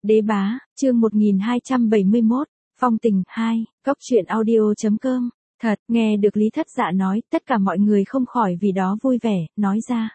Đế bá, chương 1271, phong tình 2, góc truyện audio.com. Thật, nghe được Lý Thất Dạ nói, tất cả mọi người không khỏi vì đó vui vẻ, nói ra.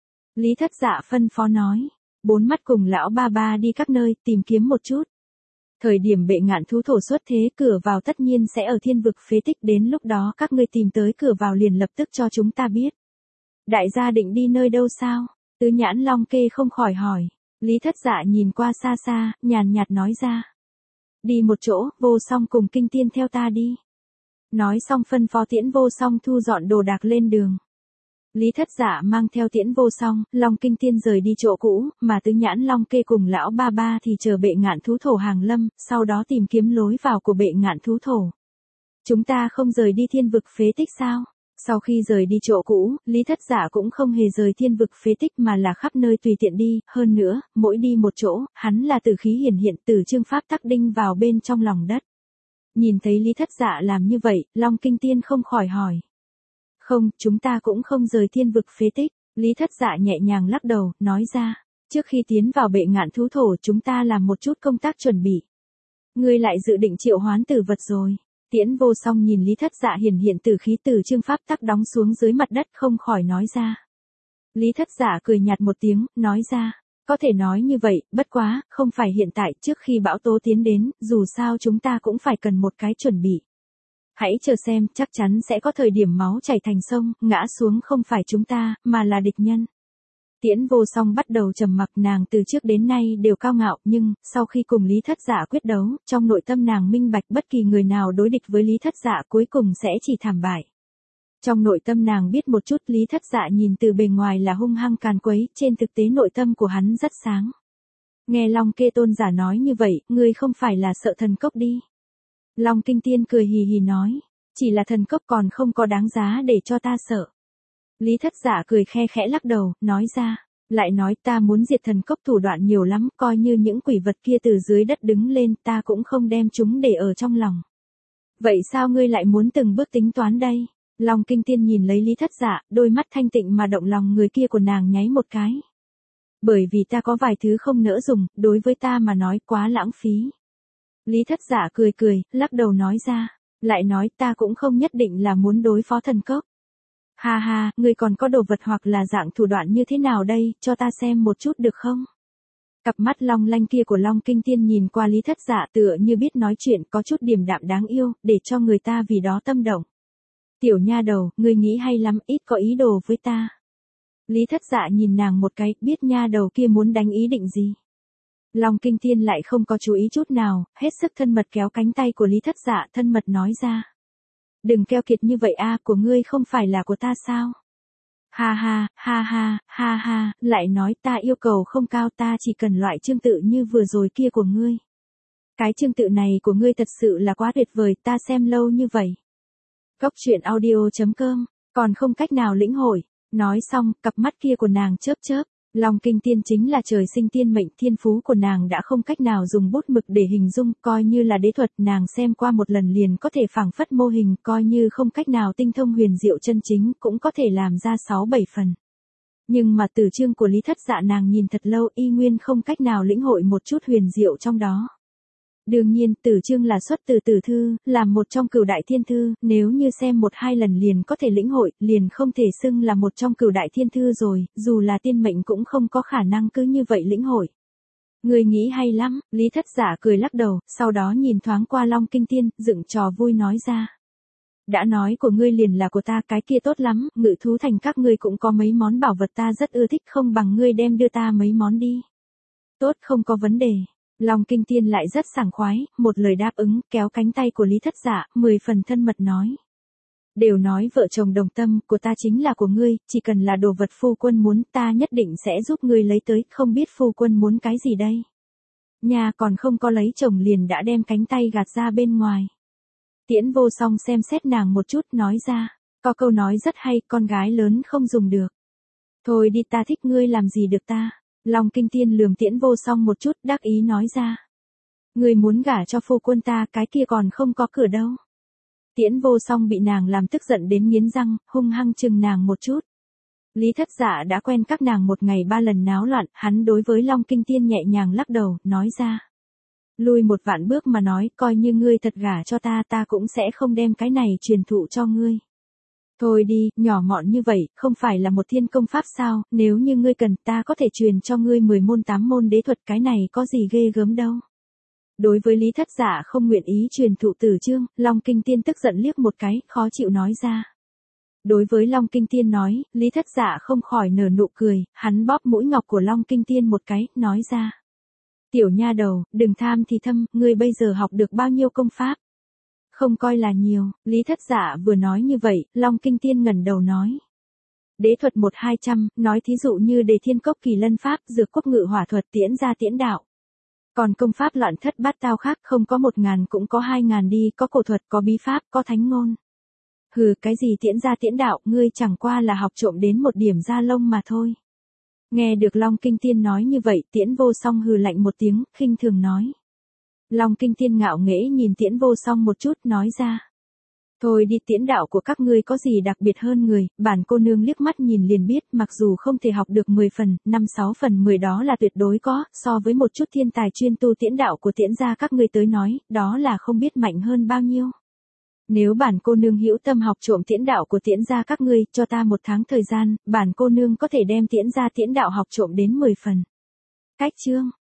Lý Thất Dạ phân phó nói, bốn mắt cùng lão ba ba đi các nơi, tìm kiếm một chút. Thời điểm bệ ngạn thú thổ xuất thế, cửa vào tất nhiên sẽ ở thiên vực phế tích, đến lúc đó các ngươi tìm tới cửa vào liền lập tức cho chúng ta biết. Đại gia định đi nơi đâu sao? Tứ Nhãn Long Kê không khỏi hỏi. Lý Thất Dạ nhìn qua xa xa, nhàn nhạt nói ra. Đi một chỗ, Vô Song cùng Kinh Tiên theo ta đi. Nói xong phân phó Tiễn Vô Song thu dọn đồ đạc lên đường. Lý Thất Dạ mang theo Tiễn Vô Song, Long Kinh Tiên rời đi chỗ cũ, mà Tứ Nhãn Long Kê cùng lão ba ba thì chờ bệ ngạn thú thổ hàng lâm, sau đó tìm kiếm lối vào của bệ ngạn thú thổ. Chúng ta không rời đi thiên vực phế tích sao? Sau khi rời đi chỗ cũ, Lý Thất Dạ cũng không hề rời thiên vực phế tích mà là khắp nơi tùy tiện đi, hơn nữa, mỗi đi một chỗ, hắn là tử khí hiển hiện, tử chương pháp tắc đinh vào bên trong lòng đất. Nhìn thấy Lý Thất Dạ làm như vậy, Long Kinh Tiên không khỏi hỏi. Không, chúng ta cũng không rời thiên vực phế tích. Lý Thất Dạ nhẹ nhàng lắc đầu, nói ra. Trước khi tiến vào bệ ngạn thú thổ chúng ta làm một chút công tác chuẩn bị. Ngươi lại dự định triệu hoán tử vật rồi. Tiễn Vô Song nhìn Lý Thất Dạ hiển hiện tử khí tử chương pháp tắc đóng xuống dưới mặt đất không khỏi nói ra. Lý Thất Dạ cười nhạt một tiếng, nói ra. Có thể nói như vậy, bất quá, không phải hiện tại, trước khi bão tố tiến đến, dù sao chúng ta cũng phải cần một cái chuẩn bị. Hãy chờ xem, chắc chắn sẽ có thời điểm máu chảy thành sông, ngã xuống không phải chúng ta, mà là địch nhân. Tiễn Vô Song bắt đầu trầm mặc, nàng từ trước đến nay đều cao ngạo, nhưng, sau khi cùng Lý Thất Dạ quyết đấu, trong nội tâm nàng minh bạch bất kỳ người nào đối địch với Lý Thất Dạ cuối cùng sẽ chỉ thảm bại. Trong nội tâm nàng biết một chút Lý Thất Dạ nhìn từ bề ngoài là hung hăng càn quấy, trên thực tế nội tâm của hắn rất sáng. Nghe Long Kê tôn giả nói như vậy, ngươi không phải là sợ thần cốc đi. Long Kinh Tiên cười hì hì nói, chỉ là thần cốc còn không có đáng giá để cho ta sợ. Lý Thất Dạ cười khe khẽ lắc đầu, nói ra, lại nói ta muốn diệt thần cốc thủ đoạn nhiều lắm, coi như những quỷ vật kia từ dưới đất đứng lên ta cũng không đem chúng để ở trong lòng. Vậy sao ngươi lại muốn từng bước tính toán đây? Long Kinh Tiên nhìn lấy Lý Thất Dạ, đôi mắt thanh tịnh mà động lòng người kia của nàng nháy một cái. Bởi vì ta có vài thứ không nỡ dùng, đối với ta mà nói quá lãng phí. Lý Thất Dạ cười cười, lắc đầu nói ra, lại nói ta cũng không nhất định là muốn đối phó thần cốc. Ha ha, ngươi còn có đồ vật hoặc là dạng thủ đoạn như thế nào đây, cho ta xem một chút được không? Cặp mắt long lanh kia của Long Kinh Tiên nhìn qua Lý Thất Dạ tựa như biết nói chuyện có chút điềm đạm đáng yêu, để cho người ta vì đó tâm động. Tiểu nha đầu, ngươi nghĩ hay lắm, ít có ý đồ với ta. Lý Thất Dạ nhìn nàng một cái, biết nha đầu kia muốn đánh ý định gì. Long Kinh Tiên lại không có chú ý chút nào, hết sức thân mật kéo cánh tay của Lý Thất Dạ, thân mật nói ra. Đừng keo kiệt như vậy a, của ngươi không phải là của ta sao? Ha ha, ha ha, ha ha, lại nói ta yêu cầu không cao, ta chỉ cần loại chương tự như vừa rồi kia của ngươi. Cái chương tự này của ngươi thật sự là quá tuyệt vời, ta xem lâu như vậy. Góc truyện audio.com, còn không cách nào lĩnh hội. Nói xong, cặp mắt kia của nàng chớp chớp. Long Kinh Tiên chính là trời sinh tiên mệnh, thiên phú của nàng đã không cách nào dùng bút mực để hình dung, coi như là đế thuật nàng xem qua một lần liền có thể phảng phất mô hình, coi như không cách nào tinh thông huyền diệu chân chính cũng có thể làm ra 6-7 phần. Nhưng mà tử chương của Lý Thất Dạ nàng nhìn thật lâu y nguyên không cách nào lĩnh hội một chút huyền diệu trong đó. Đương nhiên, tử chương là xuất từ tử thư, là một trong cửu đại thiên thư, nếu như xem 1-2 lần liền có thể lĩnh hội, liền không thể xưng là một trong cửu đại thiên thư rồi, dù là tiên mệnh cũng không có khả năng cứ như vậy lĩnh hội. Người nghĩ hay lắm, Lý Thất Dạ cười lắc đầu, sau đó nhìn thoáng qua Long Kinh Tiên, dựng trò vui nói ra. Đã nói của ngươi liền là của ta, cái kia tốt lắm, Ngự Thú Thành các ngươi cũng có mấy món bảo vật ta rất ưa thích, không bằng ngươi đem đưa ta mấy món đi. Tốt, không có vấn đề. Long Kinh Tiên lại rất sảng khoái, một lời đáp ứng, kéo cánh tay của Lý Thất Dạ, 10 phần thân mật nói. Đều nói vợ chồng đồng tâm, của ta chính là của ngươi, chỉ cần là đồ vật phu quân muốn, ta nhất định sẽ giúp ngươi lấy tới, không biết phu quân muốn cái gì đây. Nhà còn không có lấy chồng liền đã đem cánh tay gạt ra bên ngoài. Tiễn Vô Song xem xét nàng một chút, nói ra, có câu nói rất hay, con gái lớn không dùng được. Thôi đi, ta thích ngươi làm gì được ta. Long Kinh Tiên lườm Tiễn Vô Song một chút, đắc ý nói ra. Ngươi muốn gả cho phu quân ta, cái kia còn không có cửa đâu. Tiễn Vô Song bị nàng làm tức giận đến nghiến răng, hung hăng chừng nàng một chút. Lý Thất Dạ đã quen các nàng một ngày 3 lần náo loạn, hắn đối với Long Kinh Tiên nhẹ nhàng lắc đầu, nói ra. Lui một vạn bước mà nói, coi như ngươi thật gả cho ta, ta cũng sẽ không đem cái này truyền thụ cho ngươi. Thôi đi, nhỏ mọn như vậy, không phải là một thiên công pháp sao, nếu như ngươi cần, ta có thể truyền cho ngươi 10 môn 8 môn đế thuật, cái này có gì ghê gớm đâu. Đối với Lý Thất Dạ không nguyện ý truyền thụ Tử Chương, Long Kinh Tiên tức giận liếc một cái, khó chịu nói ra. Đối với Long Kinh Tiên nói, Lý Thất Dạ không khỏi nở nụ cười, hắn bóp mũi ngọc của Long Kinh Tiên một cái, nói ra. Tiểu nha đầu, đừng tham thì thâm, ngươi bây giờ học được bao nhiêu công pháp? Không coi là nhiều, Lý Thất Dạ vừa nói như vậy, Long Kinh Tiên ngẩng đầu nói. Đế thuật 1-200, nói thí dụ như Đề Thiên Cốc Kỳ Lân Pháp, Dược Quốc Ngự Hỏa Thuật, Tiễn Gia Tiễn Đạo. Còn công pháp loạn thất bát tao khác không có 1000 cũng có 2000 đi, có cổ thuật, có bí pháp, có thánh ngôn. Hừ, cái gì Tiễn Gia Tiễn Đạo, ngươi chẳng qua là học trộm đến một điểm da lông mà thôi. Nghe được Long Kinh Tiên nói như vậy, Tiễn Vô Song hừ lạnh một tiếng, khinh thường nói. Long Kinh Tiên ngạo nghễ nhìn Tiễn Vô Song một chút, nói ra. Thôi đi, tiễn đạo của các ngươi có gì đặc biệt hơn người, bản cô nương liếc mắt nhìn liền biết, mặc dù không thể học được 10 phần, 5-6 phần 10 đó là tuyệt đối có, so với một chút thiên tài chuyên tu tiễn đạo của tiễn gia các ngươi tới nói, đó là không biết mạnh hơn bao nhiêu. Nếu bản cô nương hữu tâm học trộm tiễn đạo của tiễn gia các ngươi, cho ta 1 tháng thời gian, bản cô nương có thể đem tiễn gia tiễn đạo học trộm đến 10 phần. Cách chương